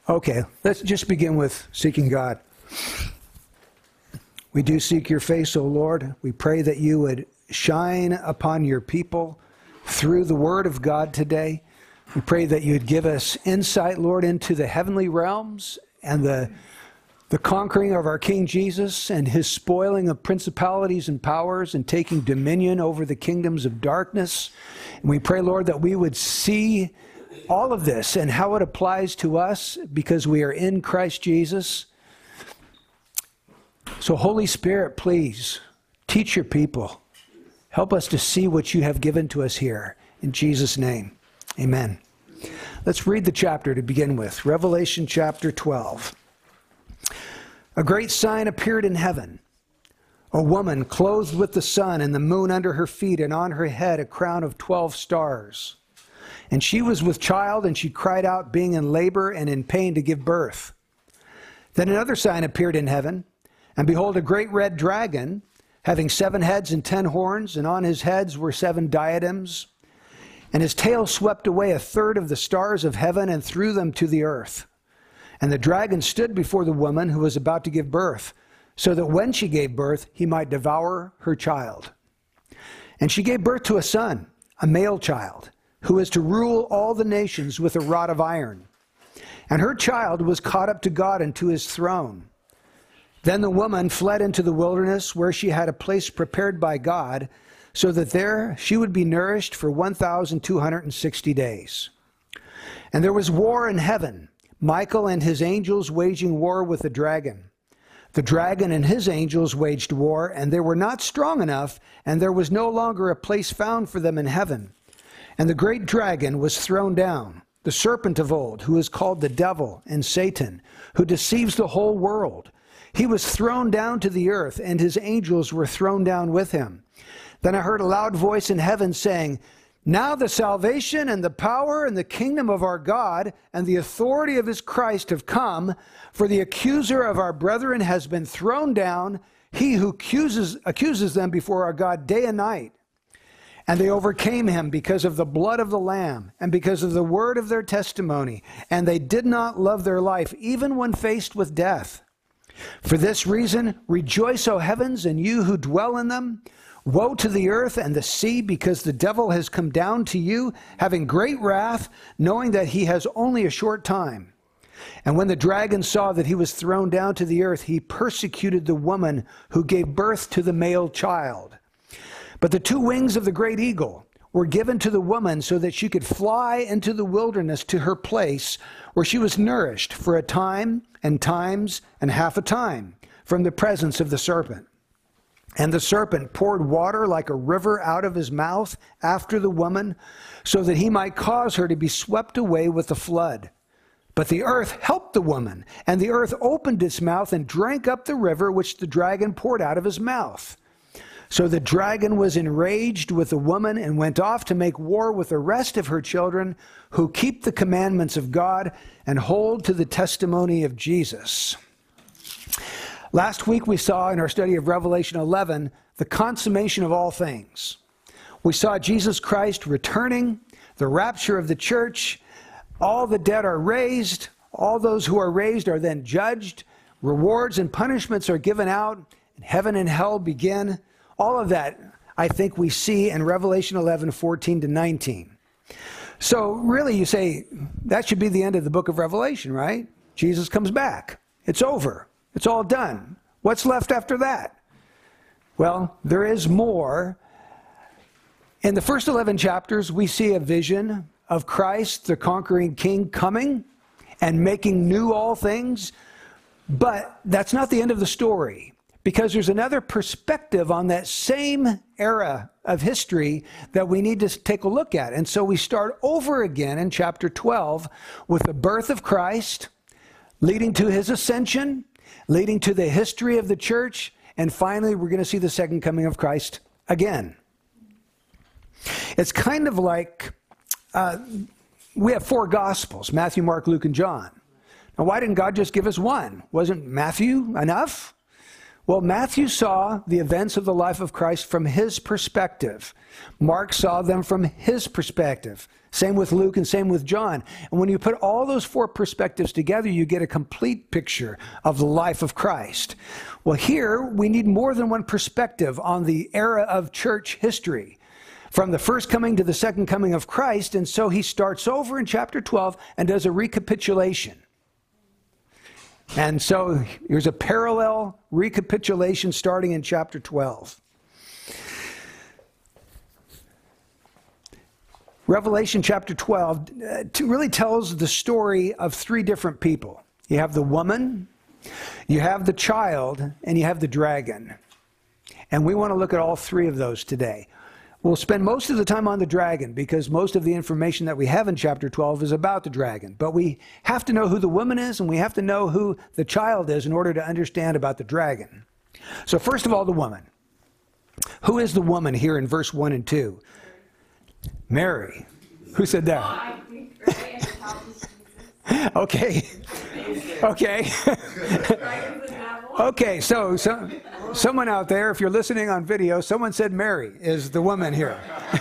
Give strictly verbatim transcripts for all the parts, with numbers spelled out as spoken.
Okay, let's just begin with seeking God. We do seek your face, O Lord. We pray that you would shine upon your people through the word of God today. We pray that you would give us insight, Lord, into the heavenly realms and the, the conquering of our King Jesus and his spoiling of principalities and powers and taking dominion over the kingdoms of darkness. And we pray, Lord, that we would see all of this and how it applies to us because we are in Christ Jesus. So Holy Spirit, please teach your people. Help us to see what you have given to us here. In Jesus' name, amen. Let's read the chapter to begin with. Revelation chapter twelve. A great sign appeared in heaven. A woman clothed with the sun and the moon under her feet, and on her head a crown of twelve stars. And she was with child, and she cried out, being in labor and in pain to give birth. Then another sign appeared in heaven, and behold, a great red dragon, having seven heads and ten horns, and on his heads were seven diadems. And his tail swept away a third of the stars of heaven and threw them to the earth. And the dragon stood before the woman who was about to give birth, so that when she gave birth, he might devour her child. And she gave birth to a son, a male child, who is to rule all the nations with a rod of iron. And her child was caught up to God and to his throne. Then the woman fled into the wilderness, where she had a place prepared by God, so that there she would be nourished for one thousand two hundred sixty days. And there was war in heaven, Michael and his angels waging war with the dragon. The dragon and his angels waged war, and they were not strong enough, and there was no longer a place found for them in heaven. And the great dragon was thrown down, the serpent of old, who is called the devil and Satan, who deceives the whole world. He was thrown down to the earth, and his angels were thrown down with him. Then I heard a loud voice in heaven saying, "Now the salvation and the power and the kingdom of our God and the authority of his Christ have come, for the accuser of our brethren has been thrown down, he who accuses, accuses them before our God day and night. And they overcame him because of the blood of the Lamb and because of the word of their testimony. And they did not love their life, even when faced with death. For this reason, rejoice, O heavens, and you who dwell in them. Woe to the earth and the sea, because the devil has come down to you, having great wrath, knowing that he has only a short time. And when the dragon saw that he was thrown down to the earth, he persecuted the woman who gave birth to the male child. But the two wings of the great eagle were given to the woman so that she could fly into the wilderness to her place where she was nourished for a time and times and half a time from the presence of the serpent. And the serpent poured water like a river out of his mouth after the woman, so that he might cause her to be swept away with the flood. But the earth helped the woman, and the earth opened its mouth and drank up the river which the dragon poured out of his mouth. So the dragon was enraged with the woman and went off to make war with the rest of her children who keep the commandments of God and hold to the testimony of Jesus. Last week we saw in our study of Revelation eleven the consummation of all things. We saw Jesus Christ returning, the rapture of the church, all the dead are raised, all those who are raised are then judged, rewards and punishments are given out, and heaven and hell begin. All of that, I think, we see in Revelation eleven, fourteen to nineteen. So really you say, that should be the end of the book of Revelation, right? Jesus comes back. It's over. It's all done. What's left after that? Well, there is more. In the first eleven chapters, we see a vision of Christ, the conquering king, coming and making new all things. But that's not the end of the story, because there's another perspective on that same era of history that we need to take a look at. And so we start over again in chapter twelve with the birth of Christ, leading to his ascension, leading to the history of the church, and finally we're going to see the second coming of Christ again. It's kind of like uh, we have four Gospels, Matthew, Mark, Luke, and John. Now, why didn't God just give us one? Wasn't Matthew enough? Well, Matthew saw the events of the life of Christ from his perspective. Mark saw them from his perspective. Same with Luke and same with John. And when you put all those four perspectives together, you get a complete picture of the life of Christ. Well, here we need more than one perspective on the era of church history, from the first coming to the second coming of Christ. And so he starts over in chapter twelve and does a recapitulation. And so here's a parallel recapitulation starting in chapter twelve. Revelation chapter twelve uh, really tells the story of three different people. You have the woman, you have the child, and you have the dragon. And we want to look at all three of those today. We'll spend most of the time on the dragon because most of the information that we have in chapter twelve is about the dragon. But we have to know who the woman is and we have to know who the child is in order to understand about the dragon. So first of all, the woman. Who is the woman here in verse one and two? Mary. Who said that? Okay. Okay. Okay, so, so someone out there, if you're listening on video, someone said Mary is the woman here.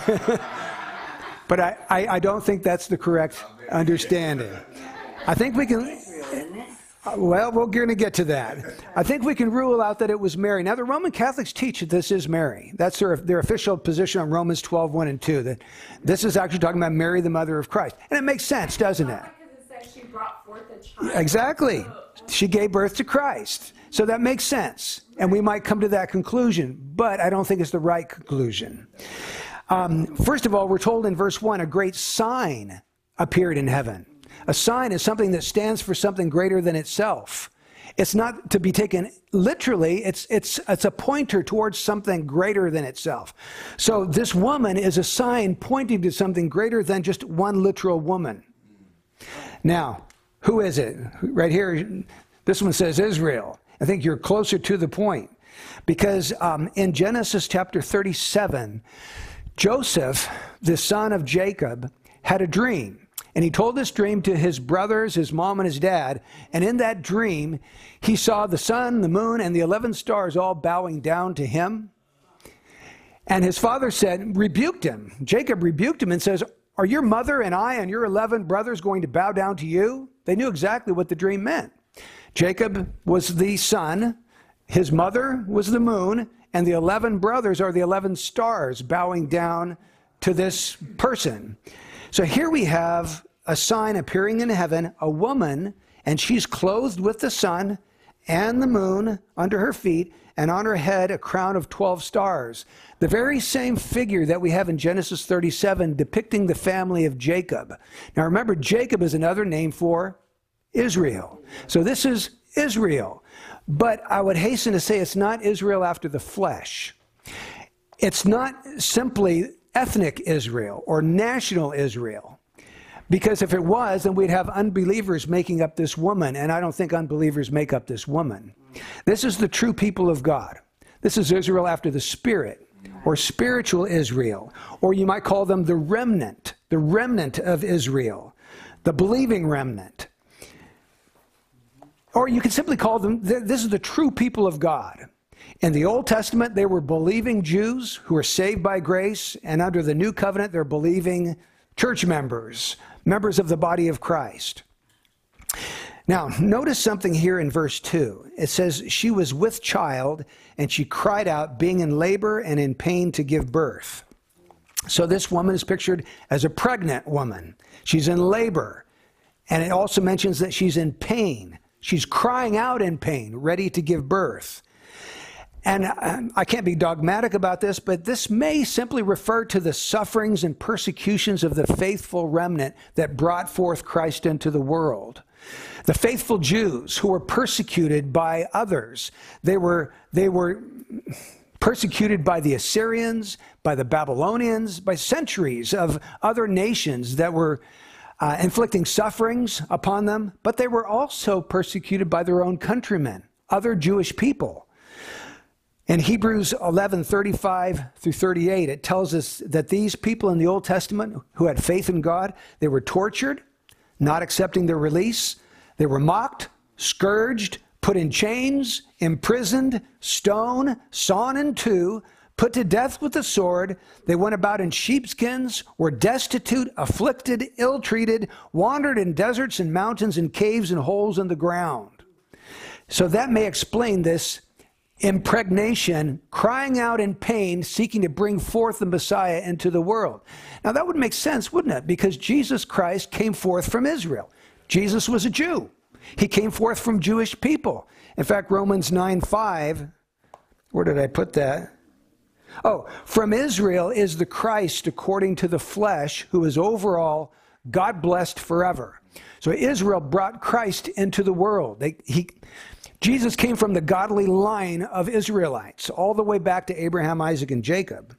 But I, I, I don't think that's the correct understanding. I think we can... Well, we're going to get to that. I think we can rule out that it was Mary. Now, the Roman Catholics teach that this is Mary. That's their, their official position on Romans twelve, one and two, that this is actually talking about Mary, the mother of Christ. And it makes sense, doesn't it? Because it says she brought forth a child. Exactly. She gave birth to Christ. So that makes sense. And we might come to that conclusion, but I don't think it's the right conclusion. Um, first of all, we're told in verse one, a great sign appeared in heaven. A sign is something that stands for something greater than itself. It's not to be taken literally. It's, it's, it's a pointer towards something greater than itself. So this woman is a sign pointing to something greater than just one literal woman. Now, who is it? Right here, this one says Israel. I think you're closer to the point. Because um, in Genesis chapter thirty-seven, Joseph, the son of Jacob, had a dream. And he told this dream to his brothers, his mom, and his dad. And in that dream, he saw the sun, the moon, and the eleven stars all bowing down to him. And his father said, rebuked him. Jacob rebuked him and says, are your mother and I and your eleven brothers going to bow down to you? They knew exactly what the dream meant. Jacob was the sun, his mother was the moon, and the eleven brothers are the eleven stars bowing down to this person. So here we have a sign appearing in heaven, a woman, and she's clothed with the sun and the moon under her feet, and on her head a crown of twelve stars. The very same figure that we have in Genesis thirty-seven depicting the family of Jacob. Now remember, Jacob is another name for Israel. So this is Israel. But I would hasten to say it's not Israel after the flesh. It's not simply ethnic Israel or national Israel. Because if it was, then we'd have unbelievers making up this woman, and I don't think unbelievers make up this woman. This is the true people of God. This is Israel after the Spirit, or spiritual Israel, or you might call them the remnant, the remnant of Israel, the believing remnant. Or you could simply call them, this is the true people of God. In the Old Testament, they were believing Jews who were saved by grace, and under the New Covenant, they're believing church members, members of the body of Christ. Now, notice something here in verse two. It says, she was with child, and she cried out, being in labor and in pain to give birth. So this woman is pictured as a pregnant woman. She's in labor, and it also mentions that she's in pain. She's crying out in pain, ready to give birth. And I can't be dogmatic about this, but this may simply refer to the sufferings and persecutions of the faithful remnant that brought forth Christ into the world. The faithful Jews who were persecuted by others. They were, they were persecuted by the Assyrians, by the Babylonians, by centuries of other nations that were uh, inflicting sufferings upon them. But they were also persecuted by their own countrymen, other Jewish people. In Hebrews eleven, thirty-five through thirty-eight, it tells us that these people in the Old Testament who had faith in God, they were tortured, not accepting their release. They were mocked, scourged, put in chains, imprisoned, stoned, sawn in two, put to death with the sword. They went about in sheepskins, were destitute, afflicted, ill-treated, wandered in deserts and mountains and caves and holes in the ground. So that may explain this impregnation, crying out in pain, seeking to bring forth the Messiah into the world. Now that would make sense, wouldn't it? Because Jesus Christ came forth from Israel. Jesus was a Jew. He came forth from Jewish people. In fact, Romans nine five, where did I put that? Oh, from Israel is the Christ according to the flesh, who is over all, God blessed forever. So Israel brought Christ into the world. They, he, Jesus came from the godly line of Israelites, all the way back to Abraham, Isaac, and Jacob.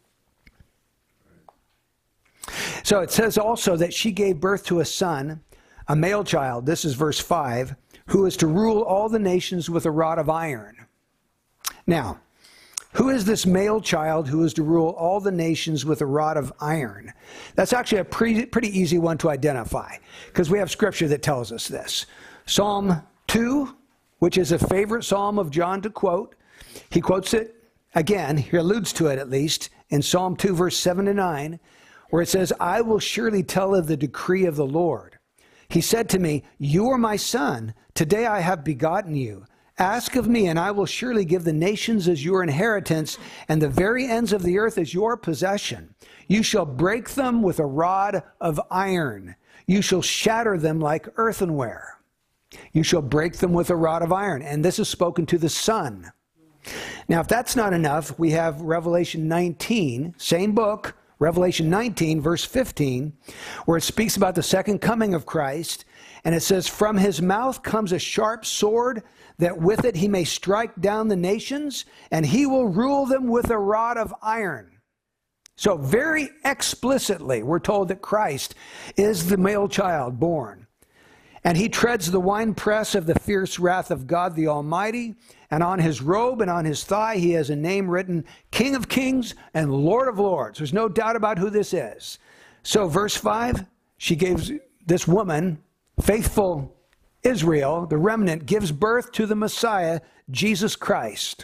So it says also that she gave birth to a son, a male child, this is verse five, who is to rule all the nations with a rod of iron. Now, who is this male child who is to rule all the nations with a rod of iron? That's actually a pretty, pretty easy one to identify, because we have scripture that tells us this. Psalm two, which is a favorite psalm of John to quote. He quotes it again, he alludes to it at least, in Psalm two, verse seven to nine, where it says, I will surely tell of the decree of the Lord. He said to me, you are my son. Today I have begotten you. Ask of me, and I will surely give the nations as your inheritance, and the very ends of the earth as your possession. You shall break them with a rod of iron. You shall shatter them like earthenware. You shall break them with a rod of iron. And this is spoken to the Son. Now, if that's not enough, we have Revelation nineteen, same book, Revelation nineteen, verse fifteen, where it speaks about the second coming of Christ. And it says, from his mouth comes a sharp sword, that with it he may strike down the nations, and he will rule them with a rod of iron. So very explicitly, we're told that Christ is the male child born. And he treads the winepress of the fierce wrath of God the Almighty. And on his robe and on his thigh, he has a name written, King of Kings and Lord of Lords. There's no doubt about who this is. So verse five, she gives this woman, faithful Israel, the remnant, gives birth to the Messiah, Jesus Christ.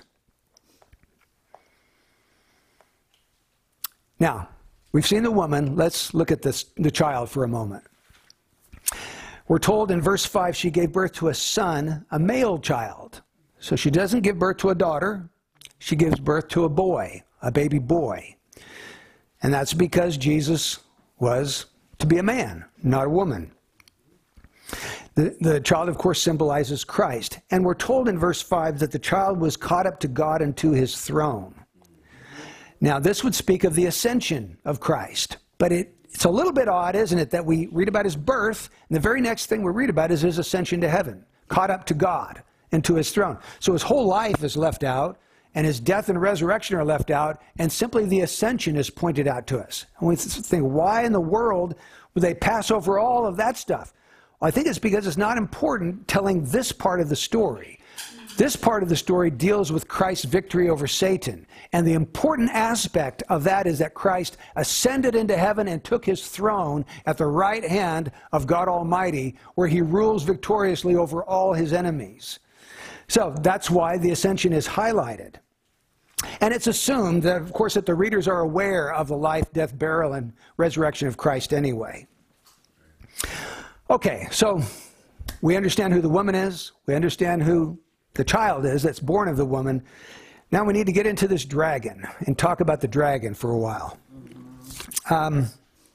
Now, we've seen the woman. Let's look at this, the child for a moment. We're told in verse five, she gave birth to a son, a male child. So she doesn't give birth to a daughter. She gives birth to a boy, a baby boy. And that's because Jesus was to be a man, not a woman. The, the child, of course, symbolizes Christ. And we're told in verse five that the child was caught up to God and to his throne. Now, this would speak of the ascension of Christ. But it, it's a little bit odd, isn't it, that we read about his birth, and the very next thing we read about is his ascension to heaven, caught up to God and to his throne. So his whole life is left out, and his death and resurrection are left out, and simply the ascension is pointed out to us. And we think, why in the world would they pass over all of that stuff? Well, I think it's because it's not important telling this part of the story. This part of the story deals with Christ's victory over Satan. And the important aspect of that is that Christ ascended into heaven and took his throne at the right hand of God Almighty, where he rules victoriously over all his enemies. So that's why the ascension is highlighted. And it's assumed that, of course, that the readers are aware of the life, death, burial, and resurrection of Christ anyway. Okay, so we understand who the woman is. We understand who the child is that's born of the woman. Now we need to get into this dragon and talk about the dragon for a while. Um,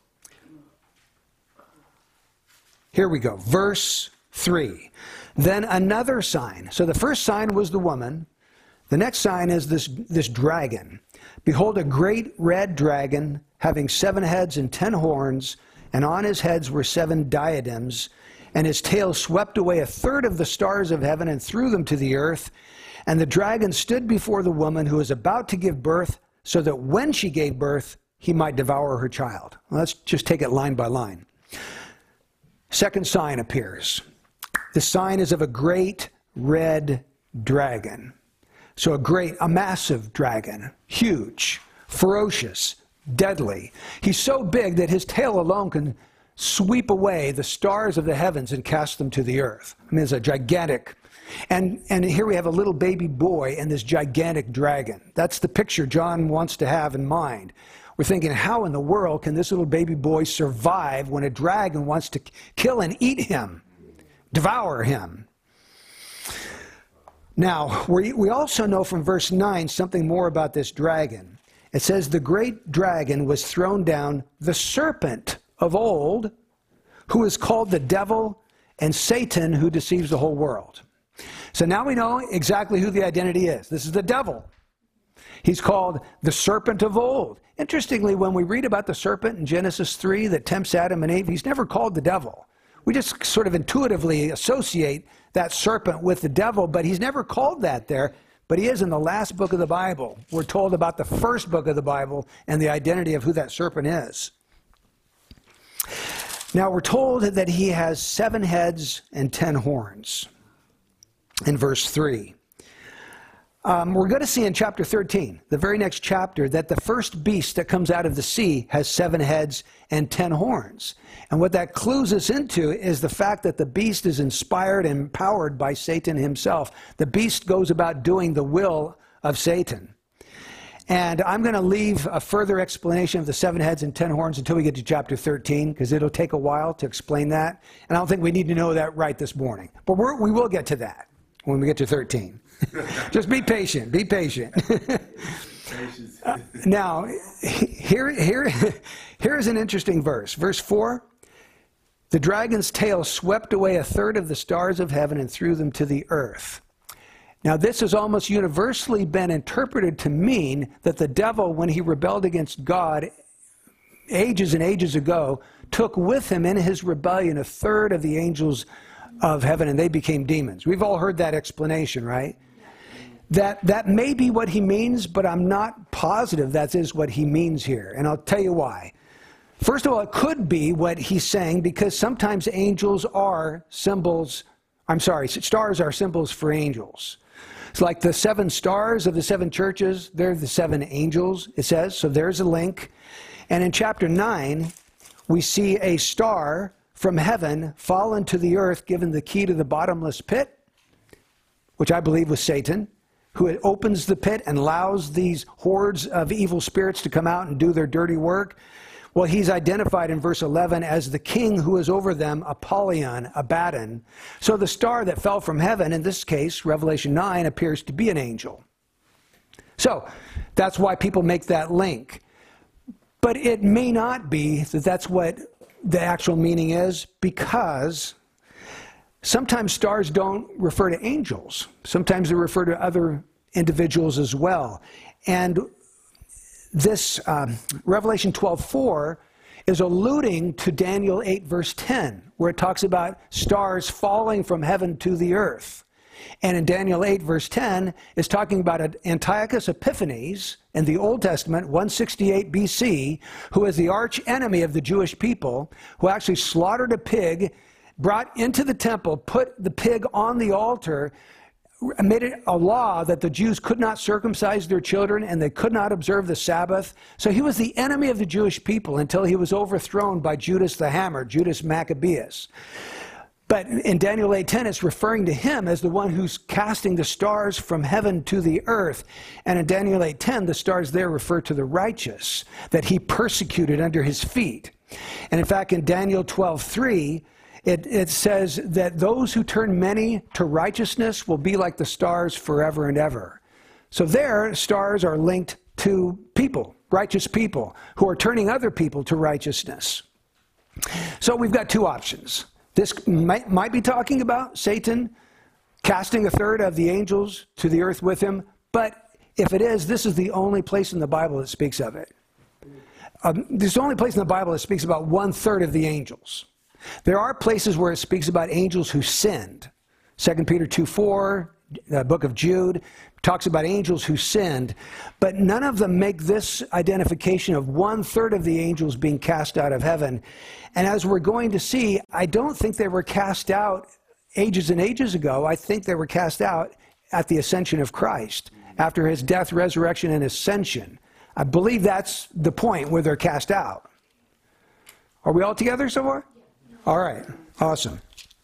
here we go. Verse three. Then another sign. So the first sign was the woman. The next sign is this, this dragon. Behold, a great red dragon having seven heads and ten horns, and on his heads were seven diadems, and his tail swept away a third of the stars of heaven and threw them to the earth. And the dragon stood before the woman who was about to give birth, so that when she gave birth, he might devour her child. Well, let's just take it line by line. Second sign appears. The sign is of a great red dragon. So a great, a massive dragon, huge, ferocious, deadly. He's so big that his tail alone can sweep away the stars of the heavens and cast them to the earth. I mean, it's a gigantic, and, and here we have a little baby boy and this gigantic dragon. That's the picture John wants to have in mind. We're thinking, how in the world can this little baby boy survive when a dragon wants to kill and eat him, devour him? Now, we, we also know from verse nine something more about this dragon. It says, the great dragon was thrown down, the serpent of old, who is called the devil and Satan, who deceives the whole world. So now we know exactly who the identity is. This is the devil. He's called the serpent of old. Interestingly, when we read about the serpent in Genesis three that tempts Adam and Eve, he's never called the devil. We just sort of intuitively associate that serpent with the devil, but he's never called that there. But he is in the last book of the Bible. We're told about the first book of the Bible and the identity of who that serpent is. Now we're told that he has seven heads and ten horns in verse three. Um, we're going to see in chapter thirteen, the very next chapter, that the first beast that comes out of the sea has seven heads and ten horns. And what that clues us into is the fact that the beast is inspired and empowered by Satan himself. The beast goes about doing the will of Satan. And I'm going to leave a further explanation of the seven heads and ten horns until we get to chapter thirteen, because it'll take a while to explain that. And I don't think we need to know that right this morning. But we're, we will get to that when we get to thirteen. Just be patient. Be patient. uh, now, here, here, here is an interesting verse. Verse four. The dragon's tail swept away a third of the stars of heaven and threw them to the earth. Now, this has almost universally been interpreted to mean that the devil, when he rebelled against God ages and ages ago, took with him in his rebellion a third of the angels of heaven, and they became demons. We've all heard that explanation, right? That, that may be what he means, but I'm not positive that is what he means here, and I'll tell you why. First of all, it could be what he's saying, because sometimes angels are symbols, I'm sorry, stars are symbols for angels. It's like the seven stars of the seven churches, they're the seven angels, it says, so there's a link. And in chapter nine, we see a star from heaven fall into the earth, given the key to the bottomless pit, which I believe was Satan, who opens the pit and allows these hordes of evil spirits to come out and do their dirty work. Well, he's identified in verse eleven as the king who is over them, Apollyon, Abaddon. So the star that fell from heaven, in this case, Revelation nine, appears to be an angel. So that's why people make that link. But it may not be that that's what the actual meaning is, because sometimes stars don't refer to angels. Sometimes they refer to other individuals as well. And this um, Revelation twelve four is alluding to Daniel eight verse ten, where it talks about stars falling from heaven to the earth. And in Daniel eight verse ten is talking about Antiochus Epiphanes in the Old Testament, one sixty-eight B C, who is the arch enemy of the Jewish people, who actually slaughtered a pig, brought into the temple, put the pig on the altar, made it a law that the Jews could not circumcise their children and they could not observe the Sabbath. So he was the enemy of the Jewish people until he was overthrown by Judas the Hammer, Judas Maccabeus. But in Daniel eight ten, it's referring to him as the one who's casting the stars from heaven to the earth. And in Daniel eight ten, the stars there refer to the righteous that he persecuted under his feet. And in fact, in Daniel twelve three, It, it says that those who turn many to righteousness will be like the stars forever and ever. So there, stars are linked to people, righteous people, who are turning other people to righteousness. So we've got two options. This might, might be talking about Satan casting a third of the angels to the earth with him, but if it is, this is the only place in the Bible that speaks of it. Um, this is the only place in the Bible that speaks about one third of the angels. There are places where it speaks about angels who sinned. Second Peter two four, the book of Jude, talks about angels who sinned. But none of them make this identification of one-third of the angels being cast out of heaven. And as we're going to see, I don't think they were cast out ages and ages ago. I think they were cast out at the ascension of Christ, after his death, resurrection, and ascension. I believe that's the point where they're cast out. Are we all together so far? All right. Awesome.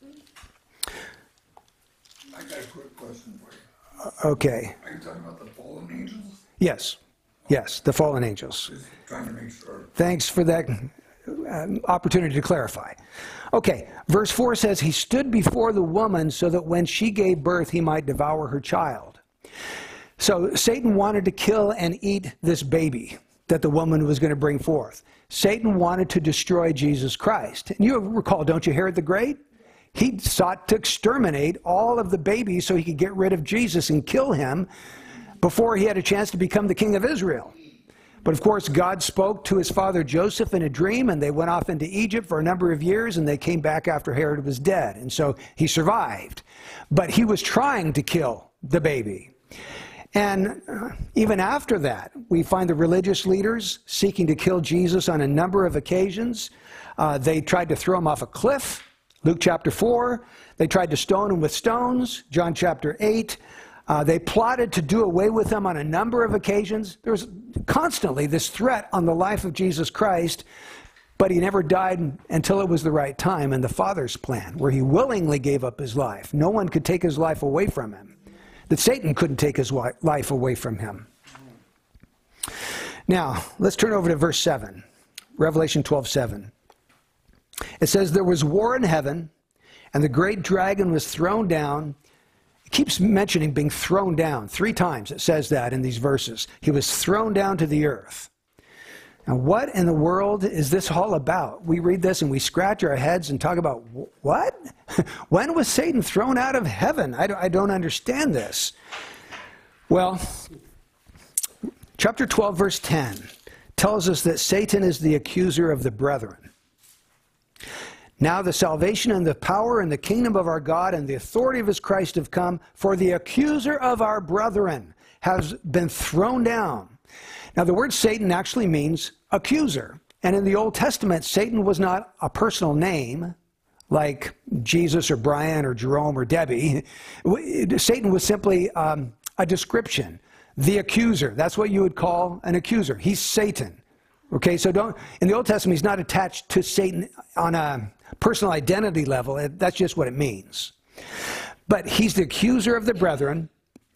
I got a quick question for you. Okay. Are you talking about the fallen angels? Yes. Yes, the fallen angels. Just trying to make sure. Thanks for that uh, opportunity to clarify. Okay, verse four says, he stood before the woman so that when she gave birth, he might devour her child. So Satan wanted to kill and eat this baby that the woman was going to bring forth. Satan wanted to destroy Jesus Christ. And you recall, don't you, Herod the Great? He sought to exterminate all of the babies so he could get rid of Jesus and kill him before he had a chance to become the king of Israel. But of course, God spoke to his father Joseph in a dream, and they went off into Egypt for a number of years, and they came back after Herod was dead. And so he survived. But he was trying to kill the baby. And even after that, we find the religious leaders seeking to kill Jesus on a number of occasions. Uh, they tried to throw him off a cliff, Luke chapter four. They tried to stone him with stones, John chapter eight. Uh, they plotted to do away with him on a number of occasions. There was constantly this threat on the life of Jesus Christ, but he never died until it was the right time in the Father's plan, where he willingly gave up his life. No one could take his life away from him. That Satan couldn't take his life away from him. Now, let's turn over to verse seven, Revelation twelve seven. It says, there was war in heaven, and the great dragon was thrown down. It keeps mentioning being thrown down. Three times it says that in these verses. He was thrown down to the earth. Now, what in the world is this all about? We read this and we scratch our heads and talk about, what? When was Satan thrown out of heaven? I don't, I don't understand this. Well, chapter twelve, verse ten tells us that Satan is the accuser of the brethren. Now the salvation and the power and the kingdom of our God and the authority of his Christ have come, for the accuser of our brethren has been thrown down. Now the word Satan actually means accuser. And in the Old Testament, Satan was not a personal name like Jesus or Brian or Jerome or Debbie. Satan was simply um, a description. The accuser, that's what you would call an accuser. He's Satan. Okay, so don't, in the Old Testament, he's not attached to Satan on a personal identity level. That's just what it means. But he's the accuser of the brethren.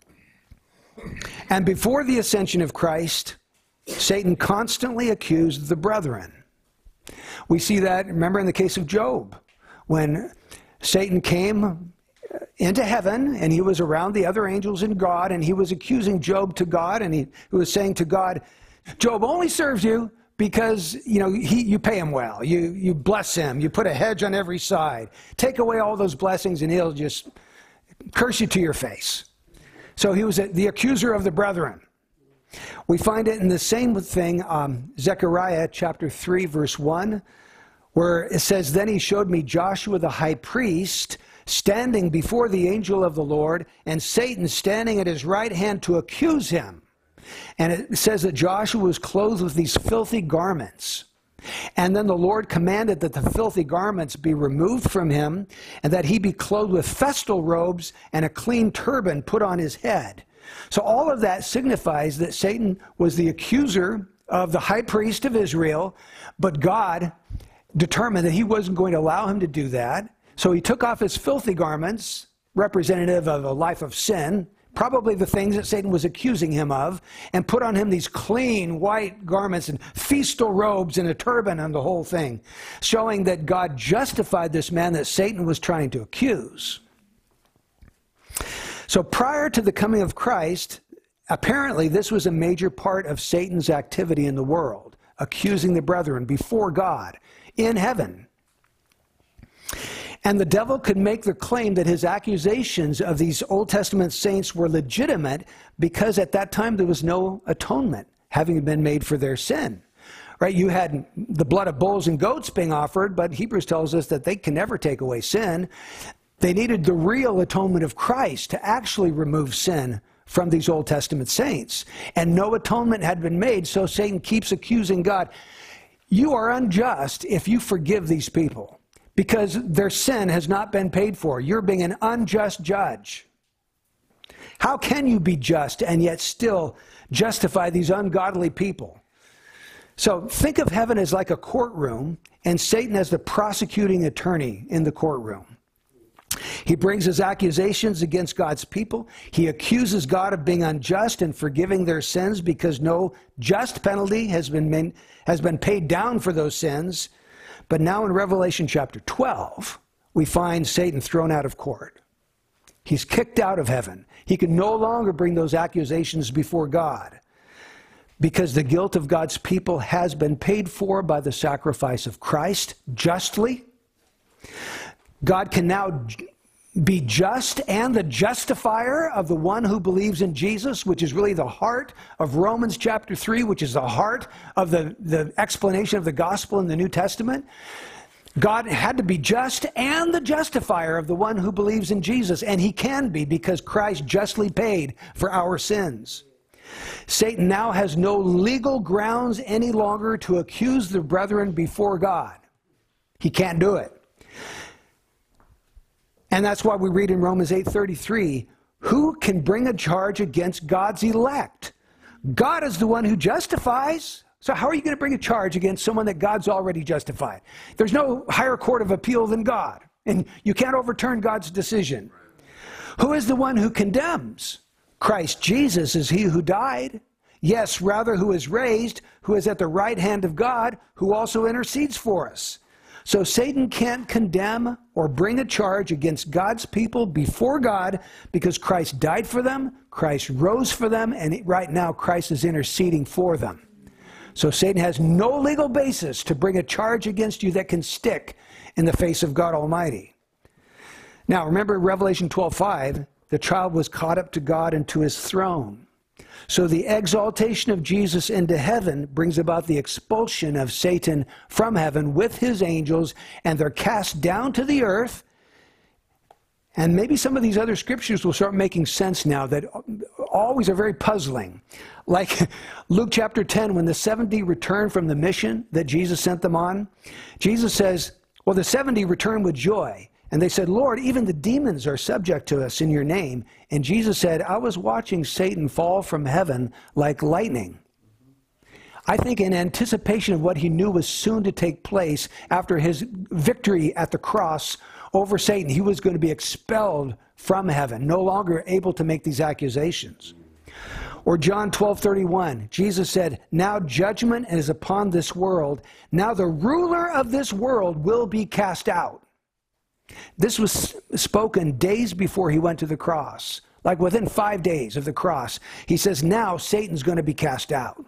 And before the ascension of Christ, Satan constantly accused the brethren. We see that, remember, in the case of Job, when Satan came into heaven and he was around the other angels and God, and he was accusing Job to God, and he was saying to God, Job only serves you because, you know, he, you pay him well. You, you bless him. You put a hedge on every side. Take away all those blessings and he'll just curse you to your face. So he was the accuser of the brethren. We find it in the same thing, um, Zechariah chapter three, verse one, where it says, then he showed me Joshua the high priest standing before the angel of the Lord, and Satan standing at his right hand to accuse him. And it says that Joshua was clothed with these filthy garments. And then the Lord commanded that the filthy garments be removed from him, and that he be clothed with festal robes and a clean turban put on his head. So all of that signifies that Satan was the accuser of the high priest of Israel, but God determined that he wasn't going to allow him to do that. So he took off his filthy garments, representative of a life of sin, probably the things that Satan was accusing him of, and put on him these clean white garments and festal robes and a turban and the whole thing, showing that God justified this man that Satan was trying to accuse. So prior to the coming of Christ, apparently this was a major part of Satan's activity in the world, accusing the brethren before God in heaven. And the devil could make the claim that his accusations of these Old Testament saints were legitimate because at that time there was no atonement having been made for their sin. Right? You had the blood of bulls and goats being offered, but Hebrews tells us that they can never take away sin. They needed the real atonement of Christ to actually remove sin from these Old Testament saints. And no atonement had been made, so Satan keeps accusing God. You are unjust if you forgive these people, because their sin has not been paid for. You're being an unjust judge. How can you be just and yet still justify these ungodly people? So think of heaven as like a courtroom and Satan as the prosecuting attorney in the courtroom. He brings his accusations against God's people. He accuses God of being unjust and forgiving their sins because no just penalty has been, made, has been paid down for those sins. But now in Revelation chapter twelve, we find Satan thrown out of court. He's kicked out of heaven. He can no longer bring those accusations before God because the guilt of God's people has been paid for by the sacrifice of Christ justly. God can now be just and the justifier of the one who believes in Jesus, which is really the heart of Romans chapter three, which is the heart of the, the explanation of the gospel in the New Testament. God had to be just and the justifier of the one who believes in Jesus, and he can be because Christ justly paid for our sins. Satan now has no legal grounds any longer to accuse the brethren before God. He can't do it. And that's why we read in Romans eight thirty-three, who can bring a charge against God's elect? God is the one who justifies. So how are you going to bring a charge against someone that God's already justified? There's no higher court of appeal than God, and you can't overturn God's decision. Who is the one who condemns? Christ Jesus is he who died. Yes, rather who is raised, who is at the right hand of God, who also intercedes for us. So Satan can't condemn or bring a charge against God's people before God because Christ died for them, Christ rose for them, and right now Christ is interceding for them. So Satan has no legal basis to bring a charge against you that can stick in the face of God Almighty. Now remember Revelation twelve five, the child was caught up to God and to his throne. So the exaltation of Jesus into heaven brings about the expulsion of Satan from heaven with his angels, and they're cast down to the earth. And maybe some of these other scriptures will start making sense now that always are very puzzling. Like Luke chapter ten, when the seventy returned from the mission that Jesus sent them on, Jesus says, well, the seventy returned with joy. And they said, Lord, even the demons are subject to us in your name. And Jesus said, I was watching Satan fall from heaven like lightning. I think in anticipation of what he knew was soon to take place after his victory at the cross over Satan, he was going to be expelled from heaven, no longer able to make these accusations. Or John twelve thirty-one, Jesus said, now judgment is upon this world. Now the ruler of this world will be cast out. This was spoken days before he went to the cross. Like within five days of the cross, he says, now Satan's going to be cast out.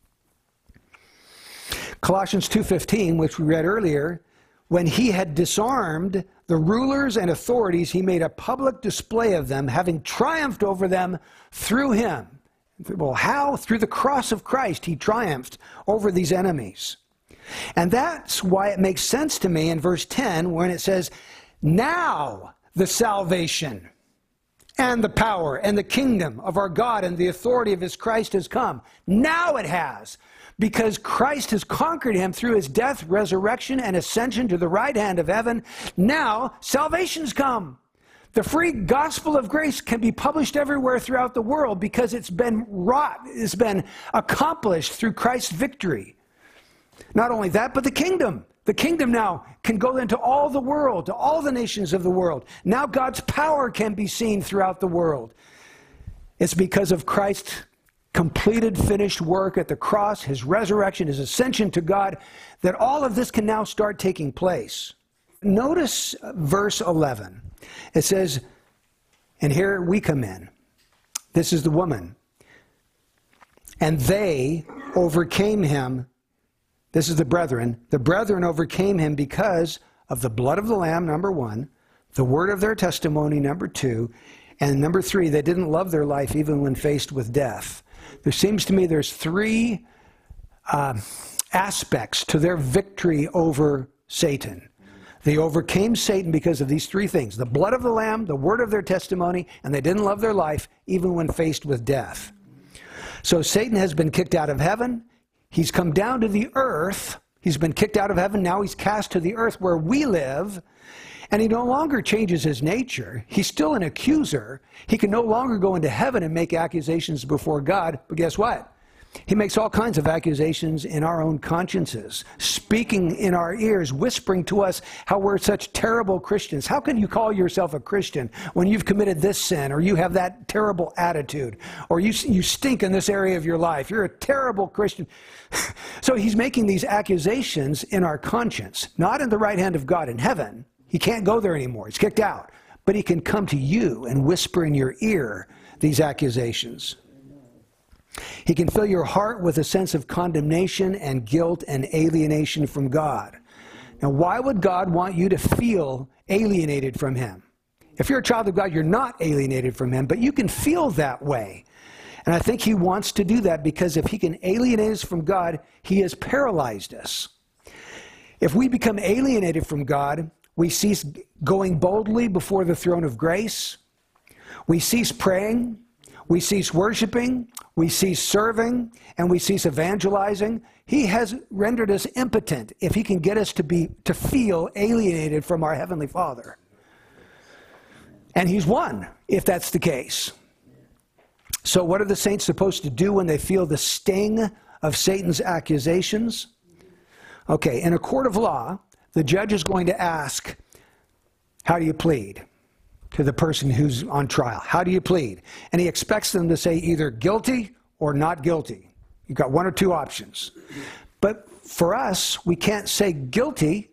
Colossians two fifteen, which we read earlier, when he had disarmed the rulers and authorities, he made a public display of them, having triumphed over them through him. Well, how? Through the cross of Christ, he triumphed over these enemies. And that's why it makes sense to me in verse ten when it says, now the salvation and the power and the kingdom of our God and the authority of his Christ has come. Now it has, because Christ has conquered him through his death, resurrection, and ascension to the right hand of heaven. Now salvation's come. The free gospel of grace can be published everywhere throughout the world because it's been wrought, it's been accomplished through Christ's victory. Not only that, but the kingdom. The kingdom now can go into all the world, to all the nations of the world. Now God's power can be seen throughout the world. It's because of Christ's completed, finished work at the cross, his resurrection, his ascension to God, that all of this can now start taking place. Notice verse eleven. It says, and here we come in. This is the woman. And they overcame him. This is the brethren. The brethren overcame him because of the blood of the Lamb, number one, the word of their testimony, number two, and number three, they didn't love their life even when faced with death. There seems to me there's three uh, aspects to their victory over Satan. They overcame Satan because of these three things: the blood of the Lamb, the word of their testimony, and they didn't love their life even when faced with death. So Satan has been kicked out of heaven. He's come down to the earth. He's been kicked out of heaven. Now he's cast to the earth where we live. And he no longer changes his nature. He's still an accuser. He can no longer go into heaven and make accusations before God. But guess what? He makes all kinds of accusations in our own consciences, speaking in our ears, whispering to us how we're such terrible Christians. How can you call yourself a Christian when you've committed this sin, or you have that terrible attitude, or you, you stink in this area of your life? You're a terrible Christian. So he's making these accusations in our conscience, not in the right hand of God in heaven. He can't go there anymore. He's kicked out. But he can come to you and whisper in your ear these accusations. He can fill your heart with a sense of condemnation and guilt and alienation from God. Now, why would God want you to feel alienated from him? If you're a child of God, you're not alienated from him, but you can feel that way. And I think he wants to do that because if he can alienate us from God, he has paralyzed us. If we become alienated from God, we cease going boldly before the throne of grace. We cease praying. We cease worshiping, we cease serving, and we cease evangelizing. He has rendered us impotent if he can get us to be to feel alienated from our Heavenly Father. And he's won, if that's the case. So what are the saints supposed to do when they feel the sting of Satan's accusations? Okay, in a court of law, the judge is going to ask, how do you plead? To the person who's on trial. How do you plead? And he expects them to say either guilty or not guilty. You've got one or two options. But for us, we can't say guilty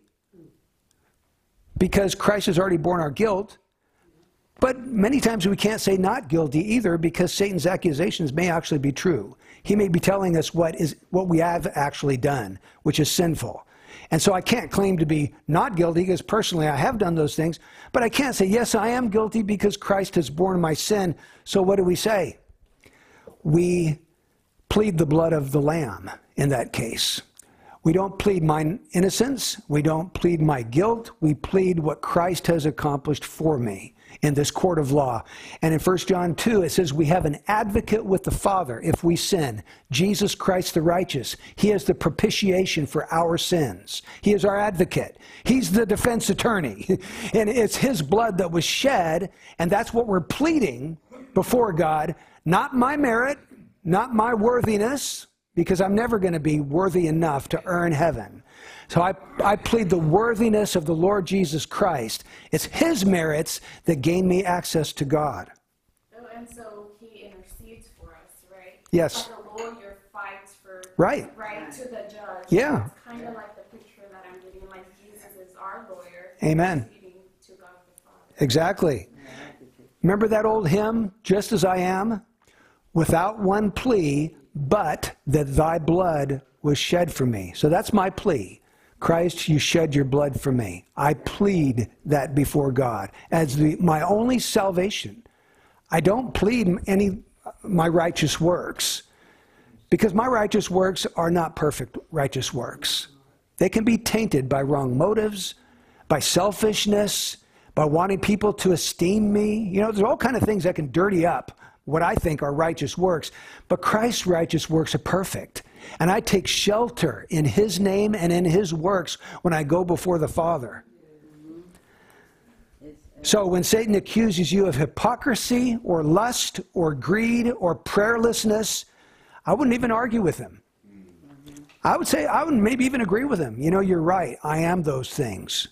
because Christ has already borne our guilt. But many times we can't say not guilty either because Satan's accusations may actually be true. He may be telling us what is what we have actually done, which is sinful. And so I can't claim to be not guilty because personally I have done those things, but I can't say, yes, I am guilty because Christ has borne my sin. So what do we say? We plead the blood of the Lamb in that case. We don't plead my innocence. We don't plead my guilt. We plead what Christ has accomplished for me in this court of law. And in First John two, it says we have an advocate with the Father if we sin, Jesus Christ the righteous. He is the propitiation for our sins. He is our advocate. He's the defense attorney. And it's his blood that was shed, and that's what we're pleading before God. Not my merit, not my worthiness, because I'm never going to be worthy enough to earn heaven. So I, I plead the worthiness of the Lord Jesus Christ. It's his merits that gain me access to God. Oh, and so he intercedes for us, right? Yes. Like a lawyer fights for Right. right to the judge. Yeah. It's kind of like the picture that I'm getting, like Jesus is our lawyer. Amen. Interceding to God the Father. Exactly. Remember that old hymn, Just As I Am? Without one plea, but that thy blood was shed for me. So that's my plea. Christ, you shed your blood for me. I plead that before God as the, my only salvation. I don't plead any my righteous works because my righteous works are not perfect righteous works. They can be tainted by wrong motives, by selfishness, by wanting people to esteem me. You know, there's all kinds of things that can dirty up what I think are righteous works. But Christ's righteous works are perfect. And I take shelter in his name and in his works when I go before the Father. So when Satan accuses you of hypocrisy or lust or greed or prayerlessness, I wouldn't even argue with him. I would say, I would maybe even agree with him. You know, you're right. I am those things.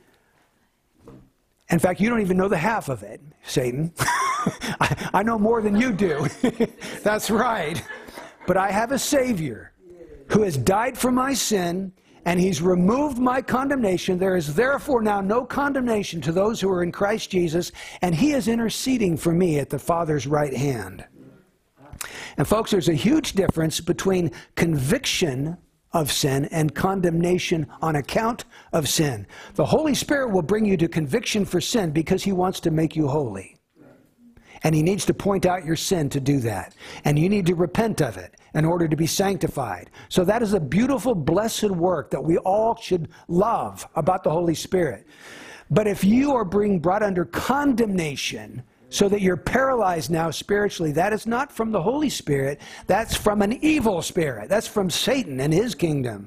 In fact, you don't even know the half of it, Satan. I, I know more than you do. That's right. But I have a Savior who has died for my sin, and he's removed my condemnation. There is therefore now no condemnation to those who are in Christ Jesus, and he is interceding for me at the Father's right hand. And folks, there's a huge difference between conviction of sin and condemnation on account of sin. The Holy Spirit will bring you to conviction for sin because he wants to make you holy. And he needs to point out your sin to do that. And you need to repent of it in order to be sanctified. So that is a beautiful, blessed work that we all should love about the Holy Spirit. But if you are being brought under condemnation so that you're paralyzed now spiritually, that is not from the Holy Spirit. That's from an evil spirit. That's from Satan and his kingdom.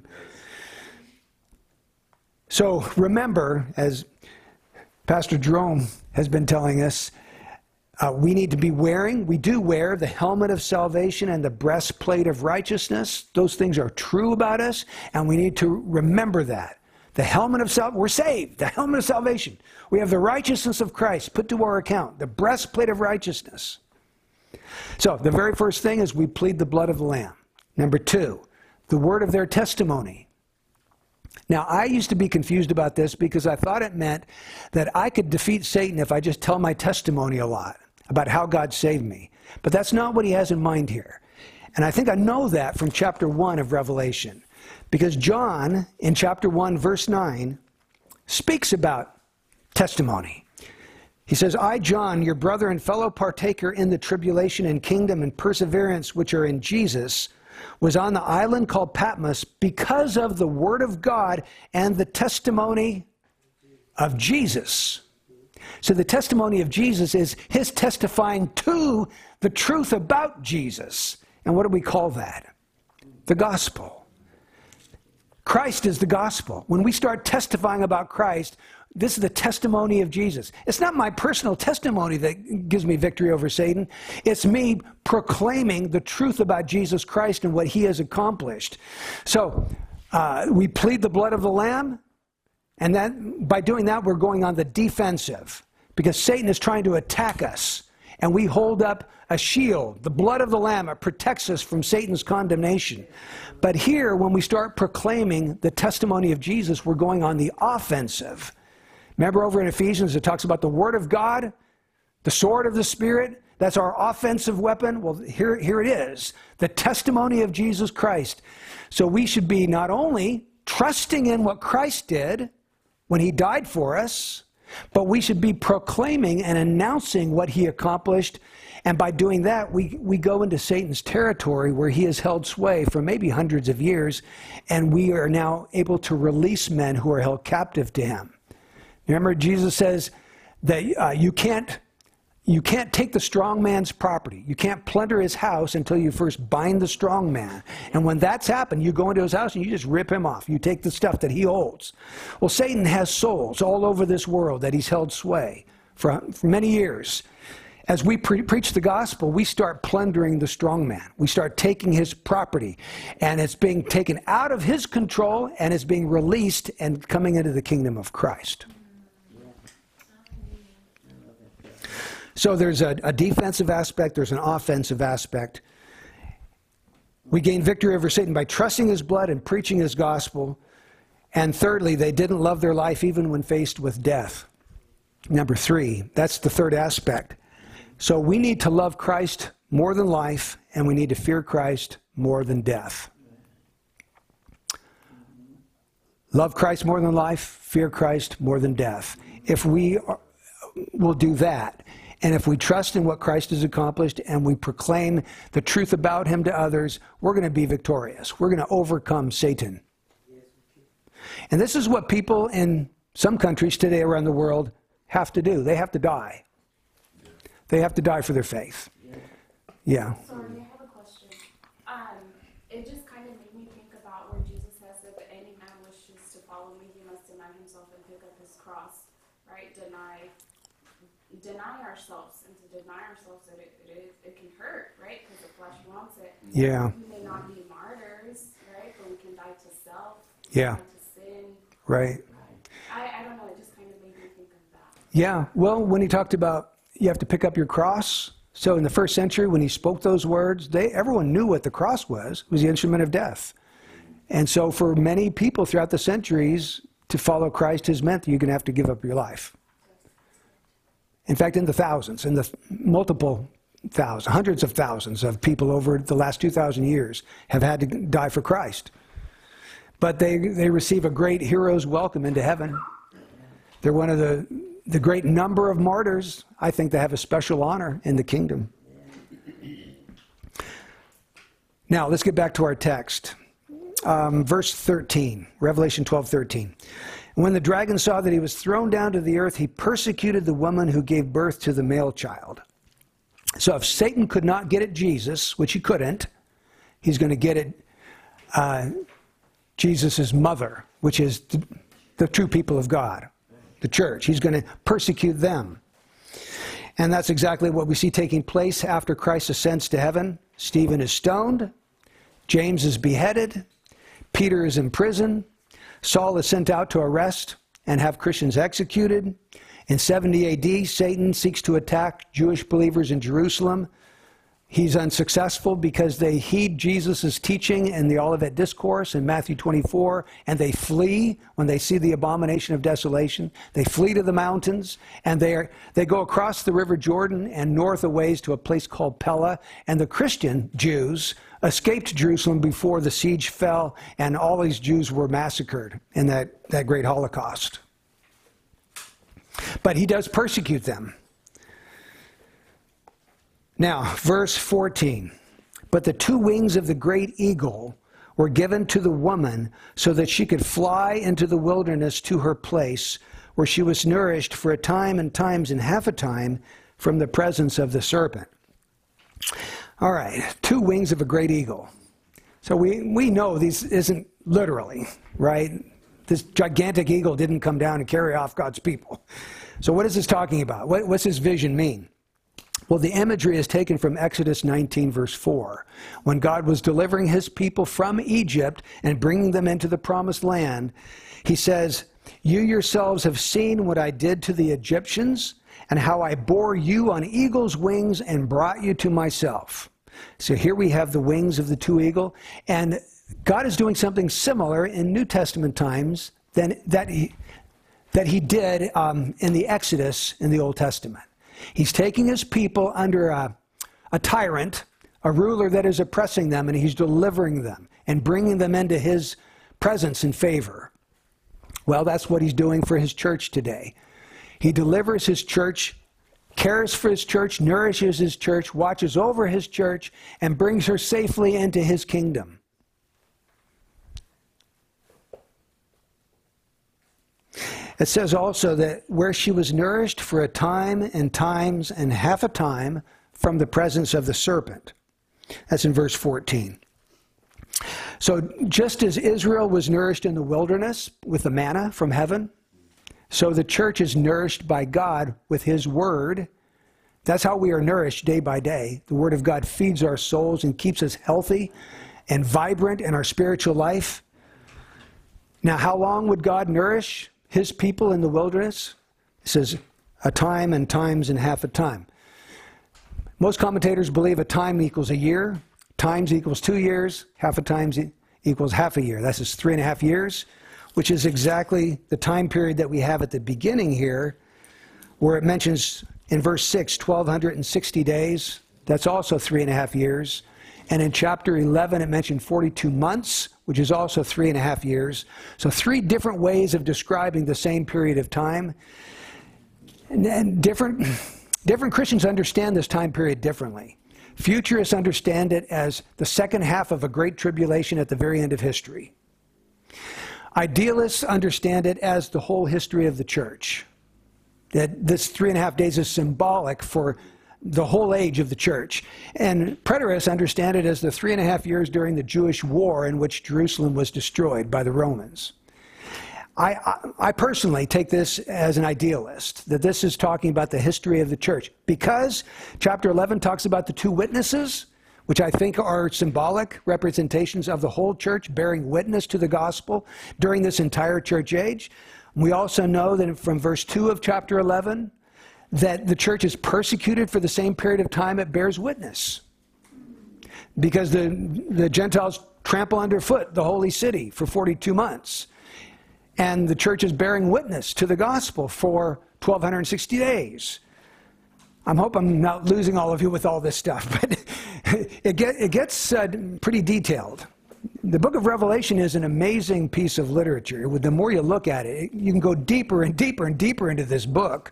So remember, as Pastor Jerome has been telling us, Uh, we need to be wearing, we do wear the helmet of salvation and the breastplate of righteousness. Those things are true about us, and we need to remember that. The helmet of salvation, we're saved. The helmet of salvation. We have the righteousness of Christ put to our account. The breastplate of righteousness. So the very first thing is we plead the blood of the Lamb. Number two, the word of their testimony. Now, I used to be confused about this because I thought it meant that I could defeat Satan if I just tell my testimony a lot about how God saved me. But that's not what he has in mind here. And I think I know that from chapter one of Revelation. Because John, in chapter one, verse nine, speaks about testimony. He says, I, John, your brother and fellow partaker in the tribulation and kingdom and perseverance which are in Jesus, was on the island called Patmos because of the word of God and the testimony of Jesus. So the testimony of Jesus is his testifying to the truth about Jesus. And what do we call that? The gospel. Christ is the gospel. When we start testifying about Christ, this is the testimony of Jesus. It's not my personal testimony that gives me victory over Satan. It's me proclaiming the truth about Jesus Christ and what he has accomplished. So uh, we plead the blood of the Lamb, and that, by doing that, we're going on the defensive because Satan is trying to attack us. And we hold up a shield, the blood of the Lamb. It protects us from Satan's condemnation. But here, when we start proclaiming the testimony of Jesus, we're going on the offensive. Remember over in Ephesians, it talks about the Word of God, the sword of the Spirit. That's our offensive weapon. Well, here, here it is, the testimony of Jesus Christ. So we should be not only trusting in what Christ did when he died for us, but we should be proclaiming and announcing what he accomplished. And by doing that, we, we go into Satan's territory where he has held sway for maybe hundreds of years, and we are now able to release men who are held captive to him. Remember, Jesus says that uh, you can't, you can't take the strong man's property. You can't plunder his house until you first bind the strong man. And when that's happened, you go into his house and you just rip him off. You take the stuff that he holds. Well, Satan has souls all over this world that he's held sway for, for many years. As we pre preach the gospel, we start plundering the strong man. We start taking his property, and it's being taken out of his control, and it's being released and coming into the kingdom of Christ. So there's a, a defensive aspect, there's an offensive aspect. We gain victory over Satan by trusting his blood and preaching his gospel. And thirdly, they didn't love their life even when faced with death. Number three, that's the third aspect. So we need to love Christ more than life, and we need to fear Christ more than death. Love Christ more than life, fear Christ more than death. If we are, will do that, and if we trust in what Christ has accomplished and we proclaim the truth about him to others, we're going to be victorious. We're going to overcome Satan. And this is what people in some countries today around the world have to do. They have to die. They have to die for their faith. Yeah. Sorry, I have a question. Um, it just kind of made me think about where Jesus says that if any man wishes to follow me, he must deny himself and pick up his cross, right? Deny, deny ourselves, and to deny ourselves, that it, it, it can hurt, right? Because the flesh wants it. Yeah. We may not be martyrs, right? But we can die to self. Yeah. Die to sin. Right. I, I don't know. It just kind of made me think of that. Yeah. Well, when he talked about you have to pick up your cross. So in the first century, when he spoke those words, they, everyone knew what the cross was. It was the instrument of death. And so for many people throughout the centuries, to follow Christ has meant that you're going to have to give up your life. In fact, in the thousands, in the multiple thousands, hundreds of thousands of people over the last two thousand years have had to die for Christ. But they, they receive a great hero's welcome into heaven. They're one of the The great number of martyrs, I think they have a special honor in the kingdom. Now, let's get back to our text. Um, verse thirteen, Revelation twelve, thirteen. When the dragon saw that he was thrown down to the earth, he persecuted the woman who gave birth to the male child. So if Satan could not get at Jesus, which he couldn't, he's going to get at uh, Jesus' mother, which is the, the true people of God. The church. He's going to persecute them. And that's exactly what we see taking place after Christ ascends to heaven. Stephen is stoned. James is beheaded. Peter is in prison. Saul is sent out to arrest and have Christians executed. In seventy A D, Satan seeks to attack Jewish believers in Jerusalem. He's unsuccessful because they heed Jesus' teaching in the Olivet Discourse in Matthew twenty-four, and they flee when they see the abomination of desolation. They flee to the mountains, and they, are, they go across the River Jordan and north a ways to a place called Pella. And the Christian Jews escaped Jerusalem before the siege fell, and all these Jews were massacred in that, that great Holocaust. But he does persecute them. Now, verse fourteen, but the two wings of the great eagle were given to the woman so that she could fly into the wilderness to her place where she was nourished for a time and times and half a time from the presence of the serpent. All right, two wings of a great eagle. So we, we know this isn't literally, right? This gigantic eagle didn't come down and carry off God's people. So what is this talking about? What, what's this vision mean? Well, the imagery is taken from Exodus nineteen, verse four. When God was delivering his people from Egypt and bringing them into the promised land, he says, "You yourselves have seen what I did to the Egyptians and how I bore you on eagle's wings and brought you to myself." So here we have the wings of the two eagle. And God is doing something similar in New Testament times than that he, that he did um, in the Exodus in the Old Testament. He's taking his people under a, a tyrant, a ruler that is oppressing them, and he's delivering them and bringing them into his presence and favor. Well, that's what he's doing for his church today. He delivers his church, cares for his church, nourishes his church, watches over his church, and brings her safely into his kingdom. It says also that where she was nourished for a time and times and half a time from the presence of the serpent. That's in verse fourteen. So just as Israel was nourished in the wilderness with the manna from heaven, so the church is nourished by God with his word. That's how we are nourished day by day. The word of God feeds our souls and keeps us healthy and vibrant in our spiritual life. Now, how long would God nourish his people in the wilderness? It says a time and times and half a time. Most commentators believe a time equals a year, times equals two years, half a times equals half a year. That's just three and a half years, which is exactly the time period that we have at the beginning here, where it mentions in verse six, twelve sixty days. That's also three and a half years. And in chapter eleven, it mentioned forty-two months, which is also three and a half years. So three different ways of describing the same period of time. And, and different, different Christians understand this time period differently. Futurists understand it as the second half of a great tribulation at the very end of history. Idealists understand it as the whole history of the church. That this three and a half days is symbolic for the whole age of the church. And preterists understand it as the three and a half years during the Jewish war in which Jerusalem was destroyed by the Romans. I, I, I personally take this as an idealist, that this is talking about the history of the church. Because chapter eleven talks about the two witnesses, which I think are symbolic representations of the whole church bearing witness to the gospel during this entire church age. We also know that from verse two of chapter eleven, that the church is persecuted for the same period of time it bears witness. Because the, the Gentiles trample underfoot the holy city for forty-two months. And the church is bearing witness to the gospel for twelve sixty days. I hope I'm not losing all of you with all this stuff, but it, get, it gets uh, pretty detailed. The book of Revelation is an amazing piece of literature. The more you look at it, you can go deeper and deeper and deeper into this book.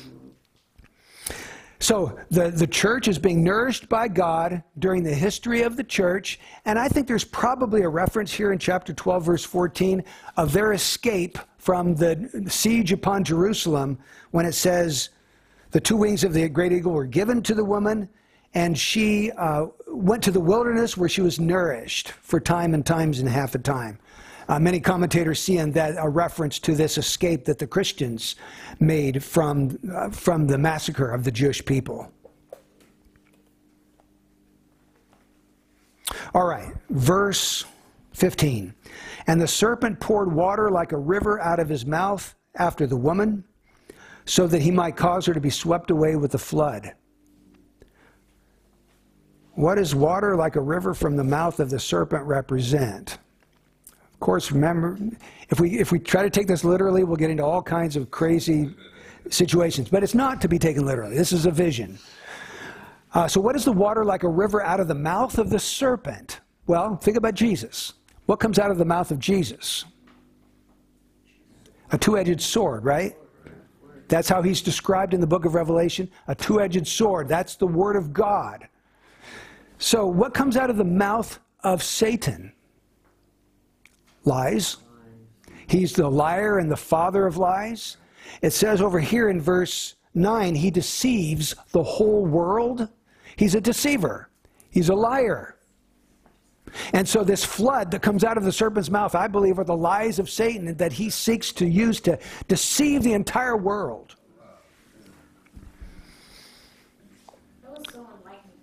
So the, the church is being nourished by God during the history of the church, and I think there's probably a reference here in chapter twelve, verse fourteen, of their escape from the siege upon Jerusalem when it says, the two wings of the great eagle were given to the woman, and she uh, went to the wilderness where she was nourished for time and times and half a time. Uh, many commentators see in that a reference to this escape that the Christians made from, uh, from the massacre of the Jewish people. All right, verse fifteen. And the serpent poured water like a river out of his mouth after the woman, so that he might cause her to be swept away with the flood. What does water like a river from the mouth of the serpent represent? Of course, remember, if we, if we try to take this literally, we'll get into all kinds of crazy situations. But it's not to be taken literally. This is a vision. Uh, so what is the water like a river out of the mouth of the serpent? Well, think about Jesus. What comes out of the mouth of Jesus? A two-edged sword, right? That's how he's described in the book of Revelation. A two-edged sword. That's the word of God. So what comes out of the mouth of Satan? Lies. He's the liar and the father of lies. It says over here in verse nine, he deceives the whole world. He's a deceiver. He's a liar. And so this flood that comes out of the serpent's mouth, I believe, are the lies of Satan that he seeks to use to deceive the entire world. That was so enlightening.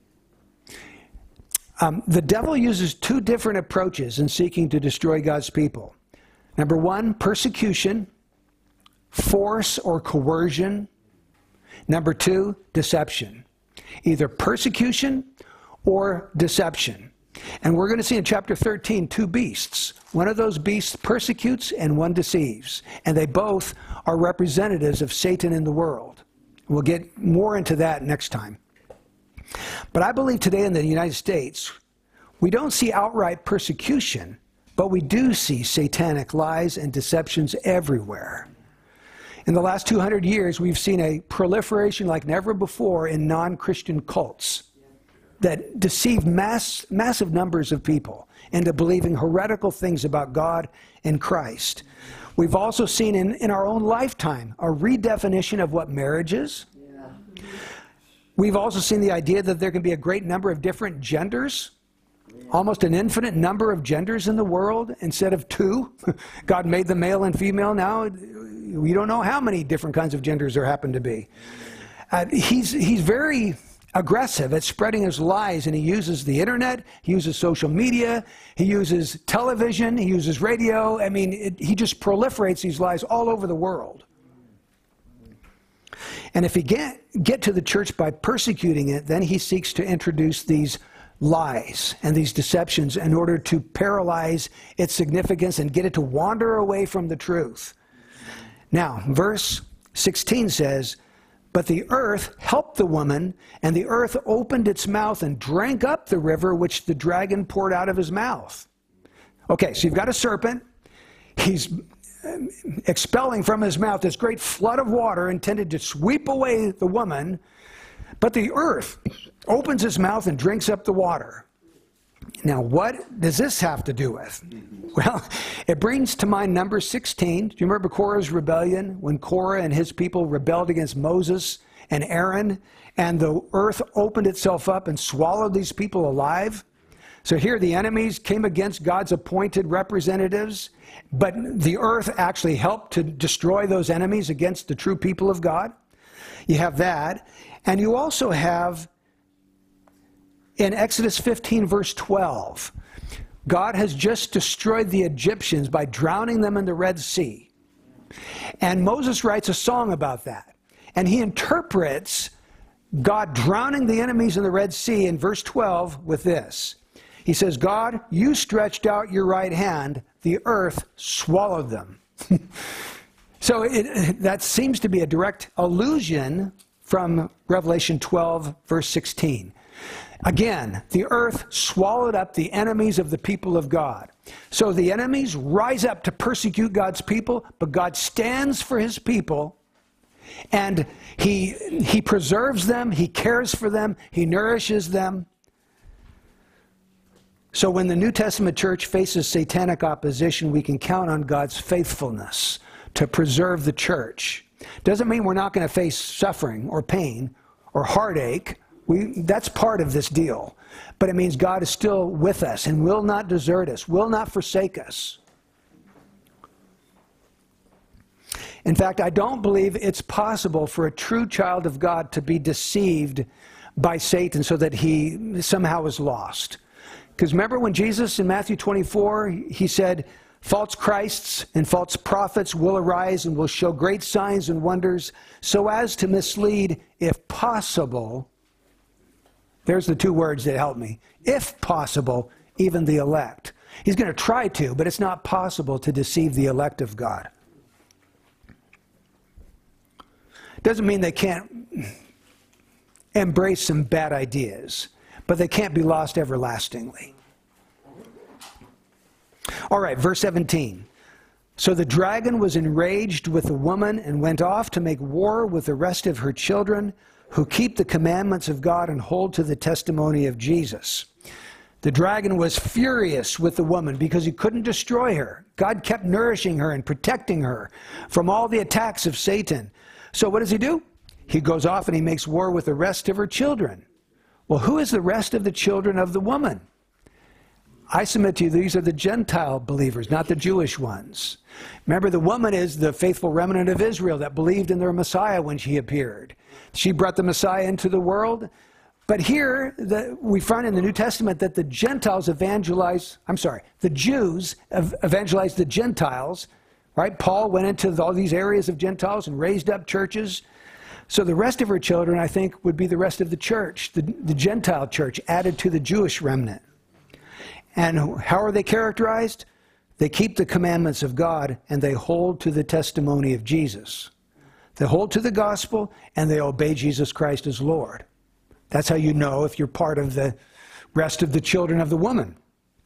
Um, the devil uses two different approaches in seeking to destroy God's people. Number one, persecution, force or coercion. Number two, deception. Either persecution or deception. And we're going to see in chapter thirteen two beasts. One of those beasts persecutes and one deceives. And they both are representatives of Satan in the world. We'll get more into that next time. But I believe today in the United States, we don't see outright persecution, but we do see satanic lies and deceptions everywhere. In the last two hundred years, we've seen a proliferation like never before in non-Christian cults that deceive mass, massive numbers of people into believing heretical things about God and Christ. We've also seen in, in our own lifetime a redefinition of what marriage is. Yeah. We've also seen the idea that there can be a great number of different genders, almost an infinite number of genders in the world instead of two. God made them male and female. Now we don't know how many different kinds of genders there happen to be. Uh, he's, he's very aggressive at spreading his lies, and he uses the internet, he uses social media, he uses television, he uses radio. I mean, it, he just proliferates these lies all over the world. And if he get, get to the church by persecuting it, then he seeks to introduce these lies and these deceptions in order to paralyze its significance and get it to wander away from the truth. Now, verse sixteen says, but the earth helped the woman, and the earth opened its mouth and drank up the river which the dragon poured out of his mouth. Okay, so you've got a serpent. He's expelling from his mouth this great flood of water intended to sweep away the woman, but the earth opens its mouth and drinks up the water. Now, what does this have to do with? Well, it brings to mind number sixteen. Do you remember Korah's rebellion? When Korah and his people rebelled against Moses and Aaron, and the earth opened itself up and swallowed these people alive? So here the enemies came against God's appointed representatives, but the earth actually helped to destroy those enemies against the true people of God. You have that. And you also have in Exodus fifteen, verse twelve, God has just destroyed the Egyptians by drowning them in the Red Sea. And Moses writes a song about that. And he interprets God drowning the enemies in the Red Sea in verse twelve with this. He says, God, you stretched out your right hand, the earth swallowed them. So it, that seems to be a direct allusion from Revelation twelve, verse sixteen. Again, the earth swallowed up the enemies of the people of God. So the enemies rise up to persecute God's people, but God stands for his people, and he, he preserves them, he cares for them, he nourishes them. So when the New Testament church faces satanic opposition, we can count on God's faithfulness to preserve the church. Doesn't mean we're not going to face suffering or pain or heartache. We, that's part of this deal. But it means God is still with us and will not desert us, will not forsake us. In fact, I don't believe it's possible for a true child of God to be deceived by Satan so that he somehow is lost. Because remember when Jesus in Matthew twenty-four, he said, false Christs and false prophets will arise and will show great signs and wonders so as to mislead, if possible, there's the two words that help me, if possible, even the elect. He's going to try to, but it's not possible to deceive the elect of God. Doesn't mean they can't embrace some bad ideas, but they can't be lost everlastingly. All right, verse seventeen. So the dragon was enraged with the woman and went off to make war with the rest of her children who keep the commandments of God and hold to the testimony of Jesus. The dragon was furious with the woman because he couldn't destroy her. God kept nourishing her and protecting her from all the attacks of Satan. So what does he do? He goes off and he makes war with the rest of her children. Well, who is the rest of the children of the woman? I submit to you, these are the Gentile believers, not the Jewish ones. Remember, the woman is the faithful remnant of Israel that believed in their Messiah when she appeared. She brought the Messiah into the world. But here, the, we find in the New Testament that the Gentiles evangelize, I'm sorry, the Jews evangelized the Gentiles, right? Paul went into all these areas of Gentiles and raised up churches. So the rest of her children, I think, would be the rest of the church, the, the Gentile church added to the Jewish remnant. And how are they characterized? They keep the commandments of God and they hold to the testimony of Jesus. They hold to the gospel and they obey Jesus Christ as Lord. That's how you know if you're part of the rest of the children of the woman.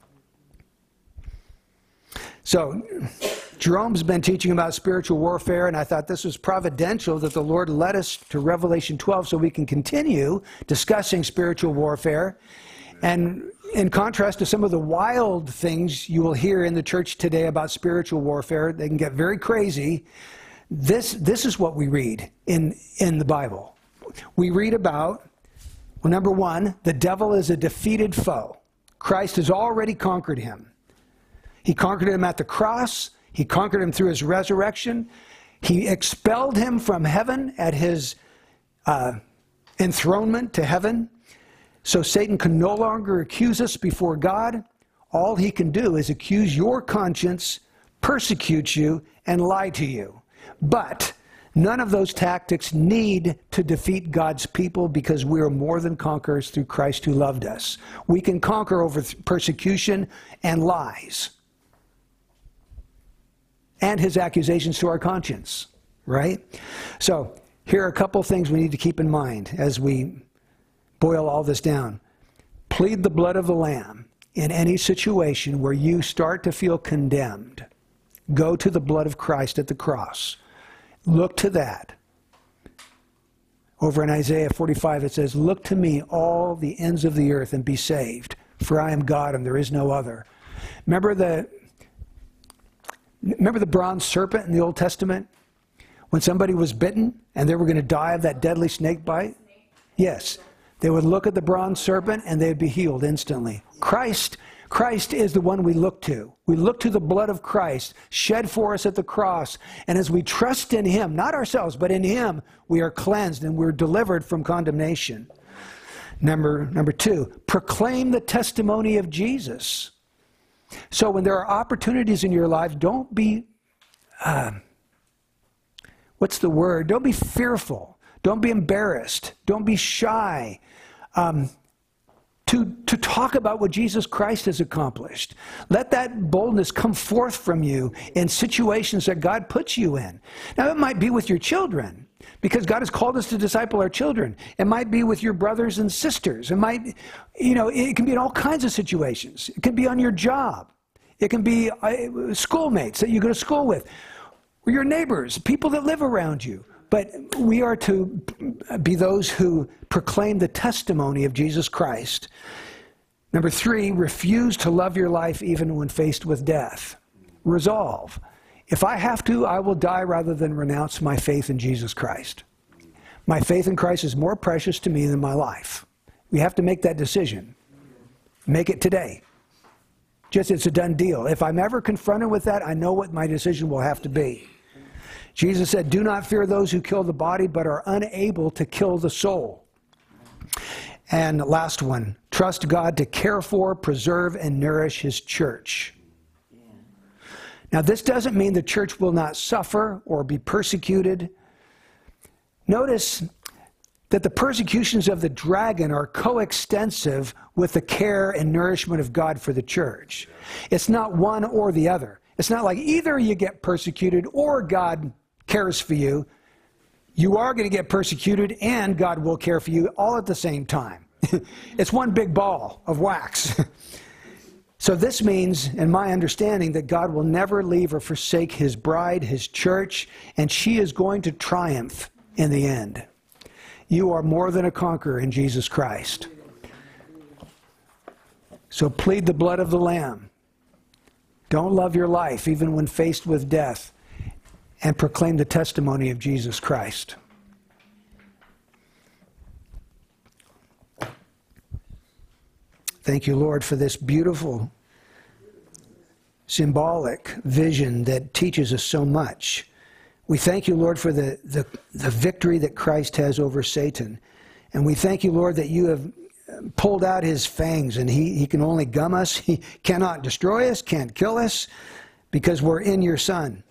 So Jerome's been teaching about spiritual warfare, and I thought this was providential that the Lord led us to Revelation twelve so we can continue discussing spiritual warfare. And in contrast to some of the wild things you will hear in the church today about spiritual warfare, they can get very crazy. This, this is what we read in, in the Bible. We read about, well, number one, the devil is a defeated foe. Christ has already conquered him. He conquered him at the cross. He conquered him through his resurrection. He expelled him from heaven at his uh, enthronement to heaven. So Satan can no longer accuse us before God. All he can do is accuse your conscience, persecute you, and lie to you. But none of those tactics need to defeat God's people because we are more than conquerors through Christ who loved us. We can conquer over persecution and lies and his accusations to our conscience, right? So here are a couple things we need to keep in mind as we boil all this down. Plead the blood of the Lamb in any situation where you start to feel condemned. Go to the blood of Christ at the cross. Look to that. Over in Isaiah forty-five it says, look to me all the ends of the earth and be saved, for I am God and there is no other. Remember the, remember the bronze serpent in the Old Testament? When somebody was bitten and they were going to die of that deadly snake bite? Yes. They would look at the bronze serpent and they'd be healed instantly. Christ, Christ is the one we look to. We look to the blood of Christ shed for us at the cross. And as we trust in him, not ourselves, but in him, we are cleansed and we're delivered from condemnation. Number, number two, proclaim the testimony of Jesus. So when there are opportunities in your life, don't be, uh, what's the word? Don't be fearful. Don't be embarrassed. Don't be shy. Um, to, to talk about what Jesus Christ has accomplished. Let that boldness come forth from you in situations that God puts you in. Now, it might be with your children, because God has called us to disciple our children. It might be with your brothers and sisters. It might, you know, it can be in all kinds of situations. It can be on your job. It can be uh, schoolmates that you go to school with, or your neighbors, people that live around you. But we are to be those who proclaim the testimony of Jesus Christ. Number three, refuse to love your life even when faced with death. Resolve. If I have to, I will die rather than renounce my faith in Jesus Christ. My faith in Christ is more precious to me than my life. We have to make that decision. Make it today. Just, it's a done deal. If I'm ever confronted with that, I know what my decision will have to be. Jesus said, do not fear those who kill the body, but are unable to kill the soul. And last one, trust God to care for, preserve, and nourish his church. Now, this doesn't mean the church will not suffer or be persecuted. Notice that the persecutions of the dragon are coextensive with the care and nourishment of God for the church. It's not one or the other. It's not like either you get persecuted or God cares for you. You are going to get persecuted and God will care for you all at the same time. It's one big ball of wax. So this means, in my understanding, that God will never leave or forsake his bride, his church, and she is going to triumph in the end. You are more than a conqueror in Jesus Christ. So plead the blood of the Lamb. Don't love your life even when faced with death, and proclaim the testimony of Jesus Christ. Thank you, Lord, for this beautiful, symbolic vision that teaches us so much. We thank you, Lord, for the, the, the victory that Christ has over Satan. And we thank you, Lord, that you have pulled out his fangs, and he, he can only gum us. He cannot destroy us, can't kill us, because we're in your Son.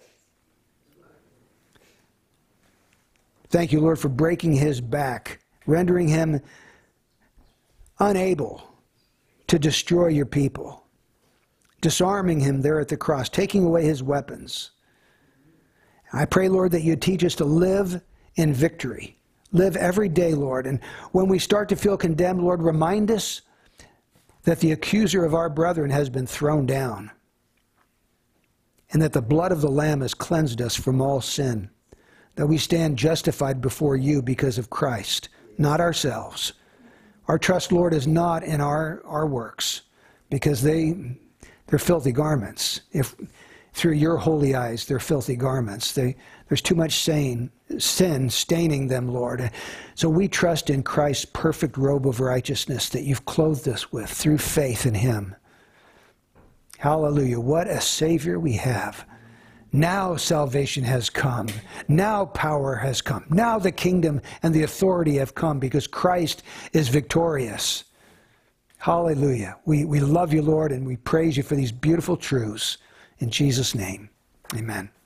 Thank you, Lord, for breaking his back, rendering him unable to destroy your people, disarming him there at the cross, taking away his weapons. I pray, Lord, that you teach us to live in victory. Live every day, Lord. And when we start to feel condemned, Lord, remind us that the accuser of our brethren has been thrown down, and that the blood of the Lamb has cleansed us from all sin, that we stand justified before you because of Christ, not ourselves. Our trust, Lord, is not in our, our works, because they, they're filthy garments. If through your holy eyes, they're filthy garments. They, there's too much sin, sin staining them, Lord. So we trust in Christ's perfect robe of righteousness that you've clothed us with through faith in him. Hallelujah. What a Savior we have. Now salvation has come. Now power has come. Now the kingdom and the authority have come because Christ is victorious. Hallelujah. We, we love you, Lord, and we praise you for these beautiful truths. In Jesus' name, amen.